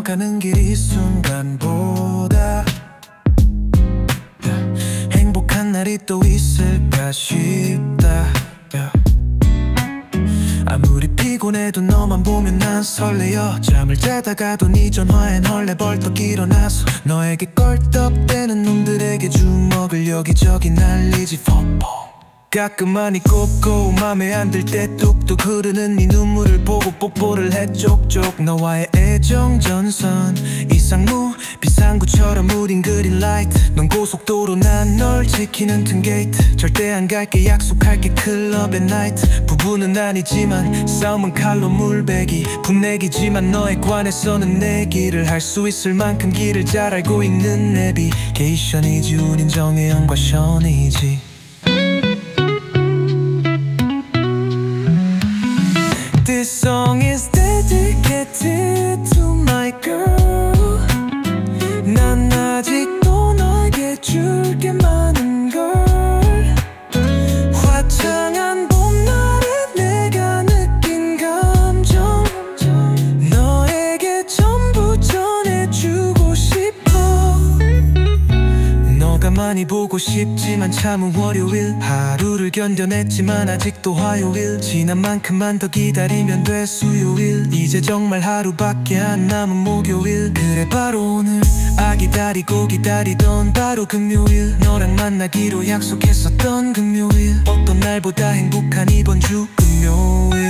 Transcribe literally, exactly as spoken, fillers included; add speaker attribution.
Speaker 1: 가는 길 이 순간보다 yeah. 행복한 날이 또 있을까 싶다 yeah. 아무리 피곤해도 너만 보면 난 설레어. 잠을 자다가도 네 전화엔 헐레벌떡 일어나서 너에게 껄떡대는 놈들에게 주먹을 여기저기 날리지 포포. 가끔 많이 꼽고 맘에 안 들 때 뚝뚝 흐르는 네 눈물을 보고 뽀뽀를 해 쪽쪽. 너와의 애정 전선 이상무 비상구처럼 우린 그린 라이트. 넌 고속도로 난 널 지키는 등게이트. 절대 안 갈게 약속할게 클럽의 나이트. 부부는 아니지만 싸움은 칼로 물베기. 분내기지만 너에 관해서는 내기를 할 수 있을 만큼 길을 잘 알고 있는 내비게이션이지. 우린 정해영과 션이지. This song is dedicated to my girl. 난 아직도 너에게 줄 게 많은 걸. 화창한 봄날에 내가 느낀 감정 너에게 전부 전해주고 싶어. 너가 많이 보고 싶지만 참은 월요일. 하루를 견뎌냈지만 아직도 화요일. 지난 만큼만 더 기다리면 돼 수요일. 이제 정말 하루밖에 안 남은 목요일. 그래 바로 오늘 아 기다리고 기다리던 바로 금요일. 너랑 만나기로 약속했었던 금요일. 어떤 날보다 행복한 이번 주 금요일.